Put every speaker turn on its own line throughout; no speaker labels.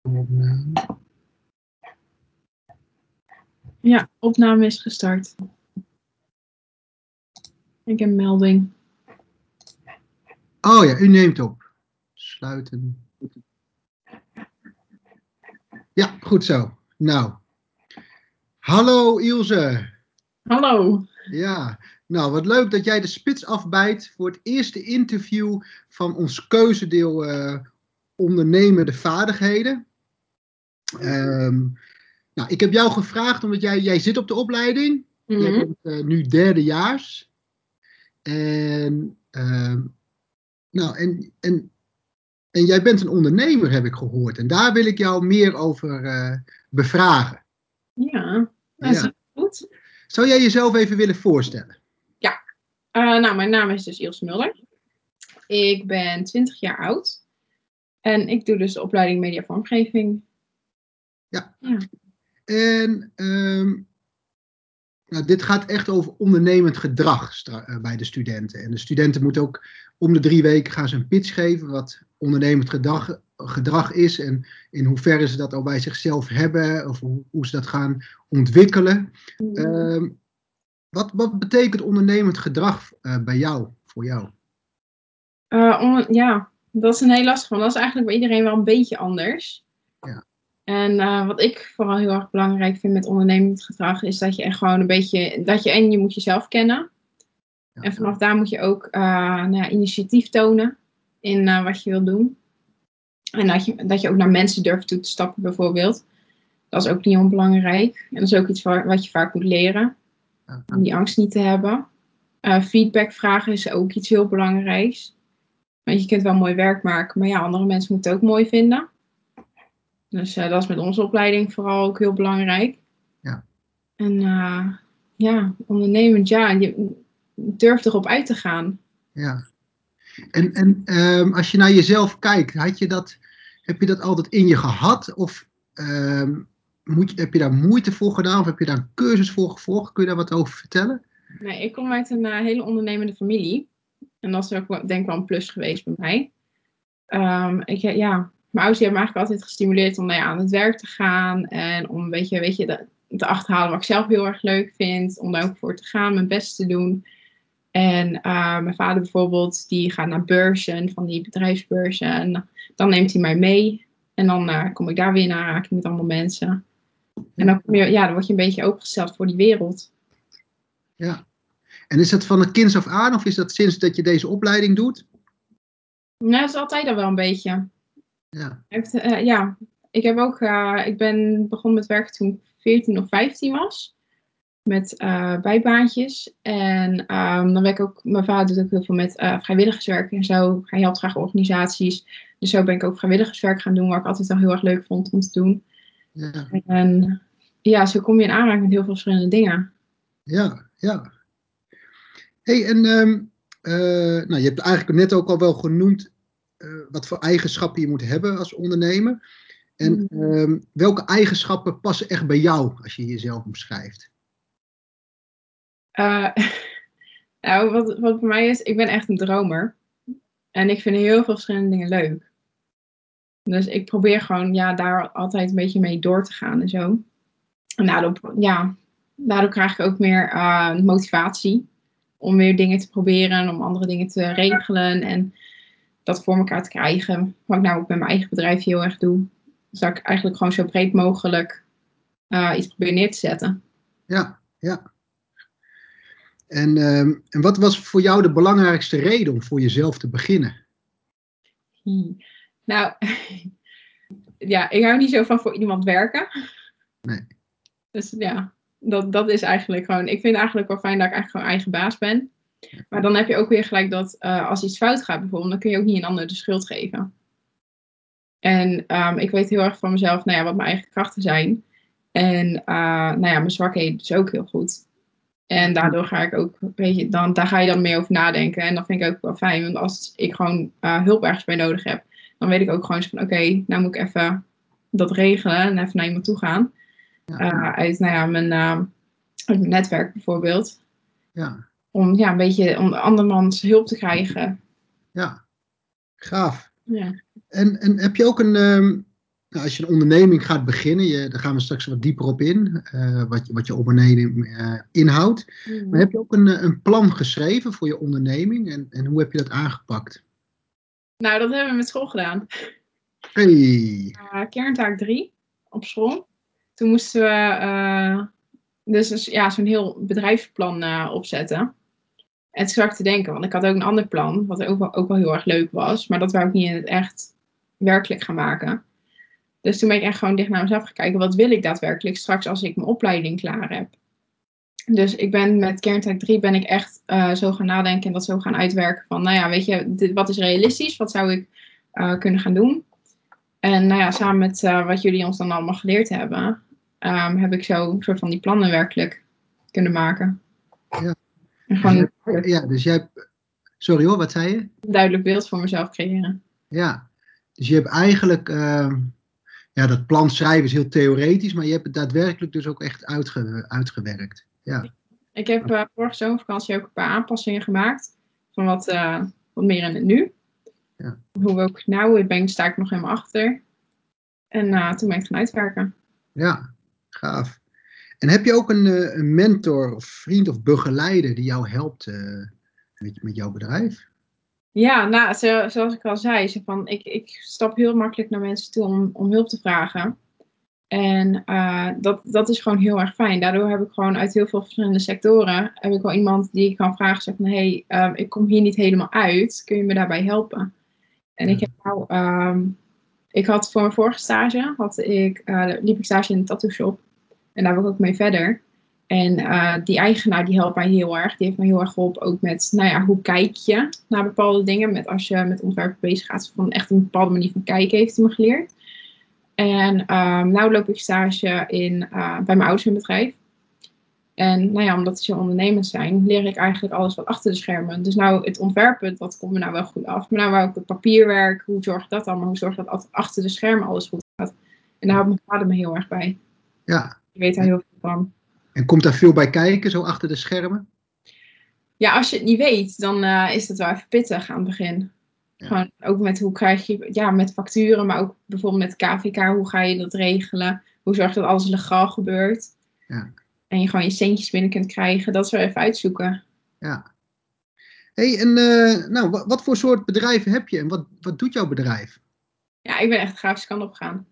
Ja, opname is gestart. Ik heb een melding.
Oh ja, u neemt op. Sluiten. Ja, goed zo. Nou. Hallo Ilse.
Hallo.
Ja, nou wat leuk dat jij de spits afbijt voor het eerste interview van ons keuzedeel ondernemende vaardigheden. Nou, ik heb jou gevraagd omdat jij zit op de opleiding. Jij bent nu derdejaars. En, en jij bent een ondernemer, heb ik gehoord. En daar wil ik jou meer over bevragen.
Ja, dat is goed.
Zou jij jezelf even willen voorstellen?
Ja, nou mijn naam is dus Ilse Mulder. Ik ben 20 jaar oud. En ik doe dus de opleiding media vormgeving.
Ja. En nou, dit gaat echt over ondernemend gedrag bij de studenten. En de studenten moeten ook om de 3 weken gaan ze een pitch geven wat ondernemend gedrag is en in hoeverre ze dat al bij zichzelf hebben of hoe ze dat gaan ontwikkelen. Wat betekent ondernemend gedrag bij jou, voor jou?
Ja, dat is een heel lastig, want dat is eigenlijk bij iedereen wel een beetje anders.
Ja.
En wat ik vooral heel erg belangrijk vind met ondernemend gedrag is dat je echt gewoon een beetje, je moet jezelf kennen. Ja. En vanaf daar moet je ook initiatief tonen in wat je wil doen. En dat je ook naar mensen durft toe te stappen bijvoorbeeld. Dat is ook niet onbelangrijk. En dat is ook iets wat je vaak moet leren. Om die angst niet te hebben. Feedback vragen is ook iets heel belangrijks. Want je kunt wel mooi werk maken, maar ja, andere mensen moeten het ook mooi vinden. Dus dat is met onze opleiding vooral ook heel belangrijk.
Ja.
En ondernemend, je durft erop uit te gaan.
Ja. En als je naar jezelf kijkt, heb je dat altijd in je gehad? Of heb je daar moeite voor gedaan? Of heb je daar een cursus voor gevolgd? Kun je daar wat over vertellen?
Nee, ik kom uit een hele ondernemende familie. En dat is ook denk ik wel een plus geweest bij mij. Mijn ouders hebben me eigenlijk altijd gestimuleerd om aan het werk te gaan. En om te achterhalen wat ik zelf heel erg leuk vind. Om daar ook voor te gaan, mijn best te doen. En mijn vader bijvoorbeeld, die gaat naar beurzen, van die bedrijfsbeurzen. En dan neemt hij mij mee. En dan kom ik daar weer in aanraking met allemaal mensen. En dan word je een beetje opengesteld voor die wereld.
Ja. En is dat van het kinds af aan of is dat sinds dat je deze opleiding doet?
Nou, dat is altijd al wel een beetje.
Ja.
Ik ben begonnen met werken toen ik 14 of 15 was. Met bijbaantjes. En dan werk ik ook, mijn vader doet ook heel veel met vrijwilligerswerk en zo. Hij helpt graag organisaties. Dus zo ben ik ook vrijwilligerswerk gaan doen, wat ik altijd al heel erg leuk vond om te doen.
Ja.
En zo kom je in aanraking met heel veel verschillende dingen.
Ja, ja. Hey, en nou, je hebt eigenlijk net ook al wel genoemd wat voor eigenschappen je moet hebben als ondernemer. En welke eigenschappen passen echt bij jou als je jezelf omschrijft?
Nou, wat voor mij is, ik ben echt een dromer. En ik vind heel veel verschillende dingen leuk. Dus ik probeer gewoon daar altijd een beetje mee door te gaan en zo. En daardoor krijg ik ook meer motivatie om weer dingen te proberen en om andere dingen te regelen en dat voor elkaar te krijgen. Wat ik nou ook met mijn eigen bedrijf heel erg doe. Dus dat ik eigenlijk gewoon zo breed mogelijk iets probeer neer te zetten.
Ja, ja. En wat was voor jou de belangrijkste reden om voor jezelf te beginnen?
Nou, ik hou niet zo van voor iemand werken.
Nee.
Dus dat is eigenlijk gewoon... Ik vind het eigenlijk wel fijn dat ik eigenlijk gewoon eigen baas ben. Maar dan heb je ook weer gelijk dat als iets fout gaat bijvoorbeeld, dan kun je ook niet een ander de schuld geven. En ik weet heel erg van mezelf, wat mijn eigen krachten zijn. En mijn zwakheden dus ook heel goed. En daardoor ga ik ook, daar ga je dan meer over nadenken. En dat vind ik ook wel fijn. Want als ik gewoon hulp ergens bij nodig heb, dan weet ik ook gewoon van oké, nou moet ik even dat regelen en even naar iemand toe gaan. Uit mijn netwerk bijvoorbeeld.
Ja.
Om een beetje om andermans hulp te krijgen.
Ja, gaaf.
Ja.
En heb je ook nou, als je een onderneming gaat beginnen, daar gaan we straks wat dieper op in, wat je onderneming inhoudt. Maar heb je ook een plan geschreven voor je onderneming en hoe heb je dat aangepakt?
Nou, dat hebben we met school gedaan.
Hey.
Kerntaak 3 op school. Toen moesten we dus ja, zo'n heel bedrijfsplan opzetten. En toen zat ik te denken, want ik had ook een ander plan, wat ook wel heel erg leuk was, maar dat wou ik niet in het echt werkelijk gaan maken. Dus toen ben ik echt gewoon dicht naar mezelf gaan kijken, wat wil ik daadwerkelijk straks als ik mijn opleiding klaar heb. Dus ik ben met Kerntaak 3 ben ik echt zo gaan nadenken en dat zo gaan uitwerken van, nou ja, weet je, wat is realistisch? Wat zou ik kunnen gaan doen? En nou ja, samen met wat jullie ons dan allemaal geleerd hebben, heb ik zo een soort van die plannen werkelijk kunnen maken.
Ja.
En gewoon
Dus jij hebt, sorry hoor, wat zei je?
een duidelijk beeld voor mezelf creëren.
Ja, dus je hebt eigenlijk, ja, dat plan schrijven is heel theoretisch, maar je hebt het daadwerkelijk dus ook echt uitgewerkt. Ja.
Ik heb vorige zomervakantie ook een paar aanpassingen gemaakt. Van wat meer in het nu.
Ja.
Hoe ook nou, sta ik nog helemaal achter. En toen ben ik gaan uitwerken.
Ja, gaaf. En heb je ook een mentor of vriend of begeleider die jou helpt met jouw bedrijf?
Ja, nou, zoals ik al zei, ik stap heel makkelijk naar mensen toe om hulp te vragen. En dat is gewoon heel erg fijn. Daardoor heb ik gewoon uit heel veel verschillende sectoren, heb ik wel iemand die ik kan vragen, zeg van, hey, ik kom hier niet helemaal uit. Kun je me daarbij helpen? En ik heb nou, ik had voor mijn vorige stage, liep ik stage in een tattoo shop. En daar wil ik ook mee verder. En die eigenaar die helpt mij heel erg. Die heeft mij heel erg geholpen ook met, nou ja, hoe kijk je naar bepaalde dingen. Met als je met ontwerpen bezig gaat, van echt een bepaalde manier van kijken heeft hij me geleerd. En nu loop ik stage bij mijn ouders in bedrijf. En nou ja, omdat ze ondernemers zijn, leer ik eigenlijk alles wat achter de schermen. Dus nou, het ontwerpen, dat komt me nou wel goed af. Maar nou wou ik het papierwerk, hoe zorg ik dat allemaal? Hoe zorg ik dat achter de schermen alles goed gaat? En daar houdt mijn vader me heel erg bij.
Ja.
Ik weet daar heel veel van.
En komt daar veel bij kijken, zo achter de schermen?
Ja, als je het niet weet, dan is het wel even pittig aan het begin.
Ja.
Gewoon ook met hoe krijg je, ja, met facturen, maar ook bijvoorbeeld met KVK, hoe ga je dat regelen? Hoe zorg je dat alles legaal gebeurt?
Ja.
En je gewoon je centjes binnen kunt krijgen, dat is wel even uitzoeken.
Ja. Hey, en nou, wat voor soort bedrijf heb je en wat doet jouw bedrijf?
Ja, ik ben echt de grafische kant op gegaan.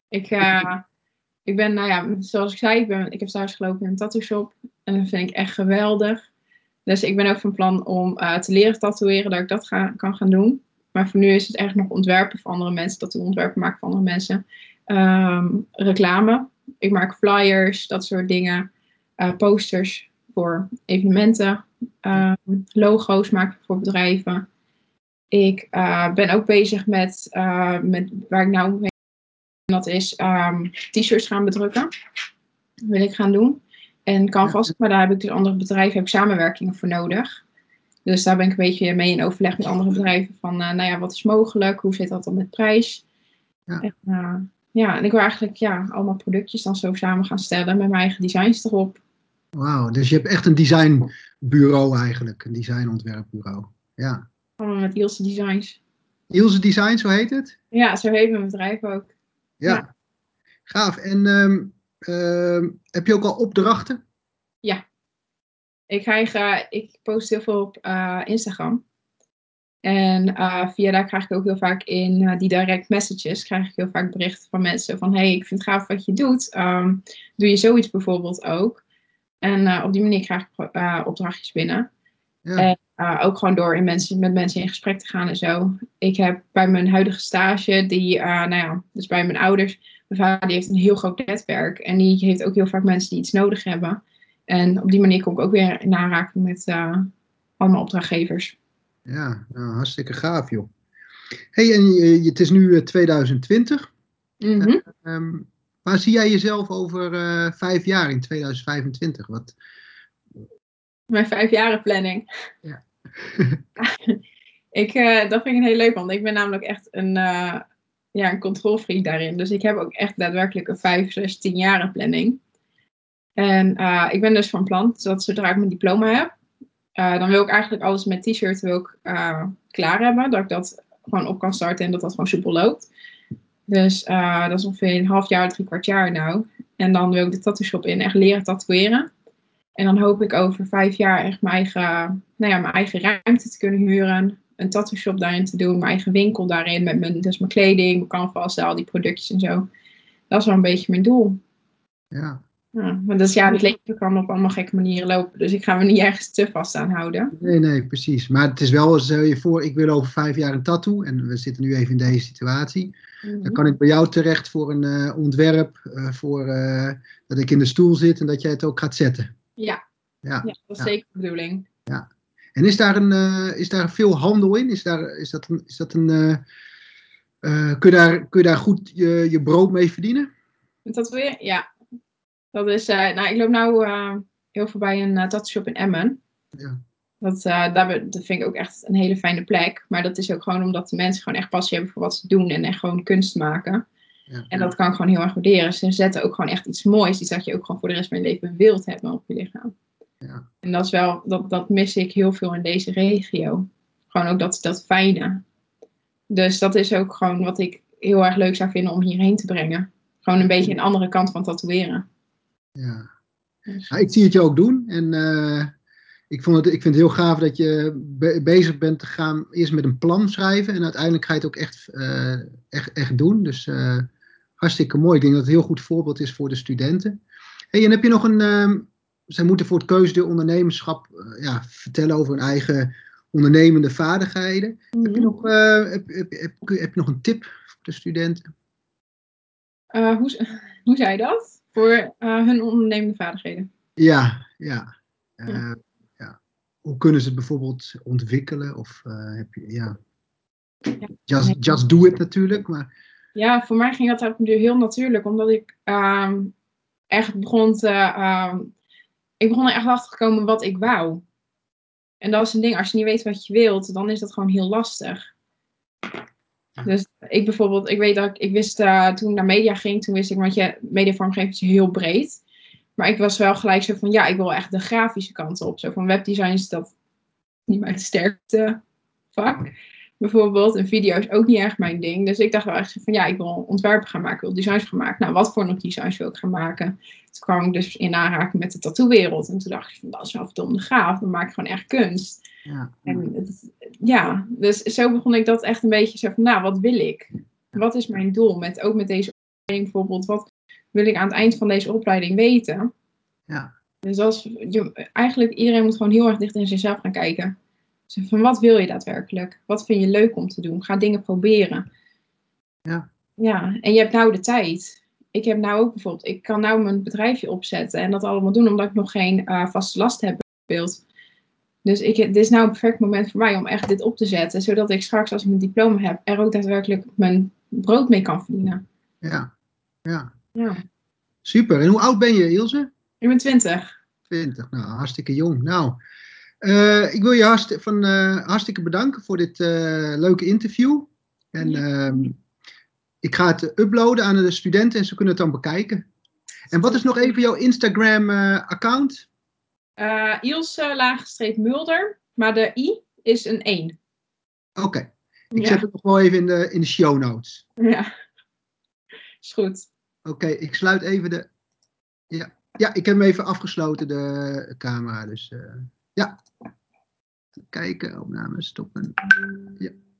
Ik ben, nou ja, zoals ik zei, ik heb stage gelopen in een tattoo shop. En dat vind ik echt geweldig. Dus ik ben ook van plan om te leren tatoeëren, dat ik dat kan gaan doen. Maar voor nu is het echt nog ontwerpen voor andere mensen, tattoo-ontwerpen maken voor andere mensen. Reclame. Ik maak flyers, dat soort dingen. Posters voor evenementen. Logo's maken voor bedrijven. Ik ben ook bezig met waar ik nou mee ben, dat is t-shirts gaan bedrukken. Dat wil ik gaan doen. En Canvas, maar daar heb ik dus andere bedrijven, heb ik samenwerkingen voor nodig. Dus daar ben ik een beetje mee in overleg met andere bedrijven van, nou ja, wat is mogelijk? Hoe zit dat dan met prijs?
Ja.
En, ja, en ik wil eigenlijk allemaal productjes dan zo samen gaan stellen met mijn eigen designs erop.
Wauw, dus je hebt echt een designbureau eigenlijk, een designontwerpbureau. Ja.
Allemaal met Ilse Designs.
Ilse Design, zo heet het?
Ja, zo heet mijn bedrijf ook.
Ja, gaaf. En heb je ook al opdrachten?
Ja, ik post heel veel op Instagram. En via daar krijg ik ook heel vaak in die direct messages, krijg ik heel vaak berichten van mensen van, hey, ik vind het gaaf wat je doet. Doe je zoiets bijvoorbeeld ook? En op die manier krijg ik opdrachtjes binnen.
Ja.
En ook gewoon door met mensen in gesprek te gaan en zo. Ik heb bij mijn huidige stage, nou ja, dus bij mijn ouders, mijn vader die heeft een heel groot netwerk. En die heeft ook heel vaak mensen die iets nodig hebben. En op die manier kom ik ook weer in aanraking met allemaal opdrachtgevers.
Ja, nou, hartstikke gaaf, joh. Hey, en het is nu 2020.
Mhm.
Ehm, waar zie jij jezelf over 5 jaar in 2025?
Mijn 5 jaren planning.
Ja.
Dat vind ik een heel leuk, want ik ben namelijk echt een controlfreak daarin. Dus ik heb ook echt daadwerkelijk een 5, 6, 10 jaren planning. En ik ben dus van plan, dat zodra ik mijn diploma heb, dan wil ik eigenlijk alles met t-shirt klaar hebben. Dat ik dat gewoon op kan starten en dat dat gewoon soepel loopt. Dus dat is ongeveer een half jaar, 3/4 jaar nou. En dan wil ik de tattoo shop in, echt leren tatoeëren. En dan hoop ik over 5 jaar echt mijn eigen ruimte te kunnen huren. Een tattoo shop daarin te doen. Mijn eigen winkel daarin. Met mijn kleding, mijn canvas, al die productjes en zo. Dat is wel een beetje mijn doel.
Ja.
Ja, maar dus ja, het leven kan op allemaal gekke manieren lopen. Dus ik ga me niet ergens te vast aan houden.
Nee, precies. Maar het is wel, stel je voor, ik wil over 5 jaar een tattoo. En we zitten nu even in deze situatie. Dan kan ik bij jou terecht voor een ontwerp. Dat ik in de stoel zit en dat jij het ook gaat zetten.
Ja,
Ja,
dat is zeker de bedoeling.
ja. En is daar veel handel in? Kun je daar goed je brood mee verdienen?
Dat weer? Ja. Dat is, ik loop nou heel veel bij een tattoo shop in Emmen.
Ja.
Dat vind ik ook echt een hele fijne plek. Maar dat is ook gewoon omdat de mensen gewoon echt passie hebben voor wat ze doen. En echt gewoon kunst maken.
Ja.
En dat kan ik gewoon heel erg waarderen. Ze zetten ook gewoon echt iets moois. Iets dat je ook gewoon voor de rest van je leven wilt hebben op je lichaam.
Ja.
En dat is wel, dat mis ik heel veel in deze regio. Gewoon ook dat fijne. Dus dat is ook gewoon wat ik heel erg leuk zou vinden om hierheen te brengen. Gewoon een beetje een andere kant van tatoeëren.
Ja.
Dus.
Nou, ik zie het je ook doen. En ik vind het heel gaaf dat je bezig bent te gaan eerst met een plan schrijven. En uiteindelijk ga je het ook echt doen. Dus hartstikke mooi. Ik denk dat het een heel goed voorbeeld is voor de studenten. Hey, en heb je nog zij moeten voor het keusdeel ondernemerschap vertellen over hun eigen ondernemende vaardigheden. Heb je nog een tip voor de studenten?
Hoe zei je dat? Voor hun ondernemende vaardigheden.
Ja.
Ja.
Ja. Hoe kunnen ze het bijvoorbeeld ontwikkelen? Of heb je, ja. Just do it natuurlijk. Maar.
Ja, voor mij ging dat ook heel natuurlijk. Omdat ik echt begon ik begon er echt achter te komen wat ik wou. En dat is een ding. Als je niet weet wat je wilt, dan is dat gewoon heel lastig. Dus ik weet dat ik wist toen ik naar media ging, toen wist ik, want mediavormgeving is heel breed. Maar ik was wel gelijk zo van, ja, ik wil echt de grafische kant op. Zo van webdesign is dat niet mijn sterkste vak. Bijvoorbeeld, en video is ook niet erg mijn ding. Dus ik dacht wel echt van, ja, ik wil ontwerpen gaan maken, ik wil designs gaan maken. Nou, wat voor nog designs wil ik gaan maken? Toen kwam ik dus in aanraking met de tattoo-wereld. En toen dacht ik van, dat is wel verdomde gaaf. Dan maak ik gewoon echt kunst.
Ja.
En dus zo begon ik dat echt een beetje zo van, nou, wat wil ik? Wat is mijn doel? Ook met deze opleiding bijvoorbeeld, wat wil ik aan het eind van deze opleiding weten?
Ja.
Dus eigenlijk iedereen moet gewoon heel erg dicht in zichzelf gaan kijken. Dus van wat wil je daadwerkelijk? Wat vind je leuk om te doen? Ga dingen proberen.
Ja.
Ja, en je hebt nou de tijd. Ik heb nou ook bijvoorbeeld, ik kan nou mijn bedrijfje opzetten en dat allemaal doen omdat ik nog geen vaste last heb bijvoorbeeld. Dus dit is nou een perfect moment voor mij om echt dit op te zetten, zodat ik straks als ik mijn diploma heb er ook daadwerkelijk mijn brood mee kan verdienen.
Ja.
Ja.
Super. En hoe oud ben je, Ilse?
Ik ben 20.
20. Nou, hartstikke jong. Nou, ik wil je hartstikke bedanken voor dit leuke interview. En ik ga het uploaden aan de studenten en ze kunnen het dan bekijken. En wat is nog even jouw Instagram-account?
Ilse_Mulder, maar de I is een 1.
Oké. Ik zet het nog wel even in de show notes.
Ja, is goed.
Oké, ik sluit even de. Ja, ik heb hem even afgesloten, de camera. Dus ja. Kijken, opname stoppen. Ja.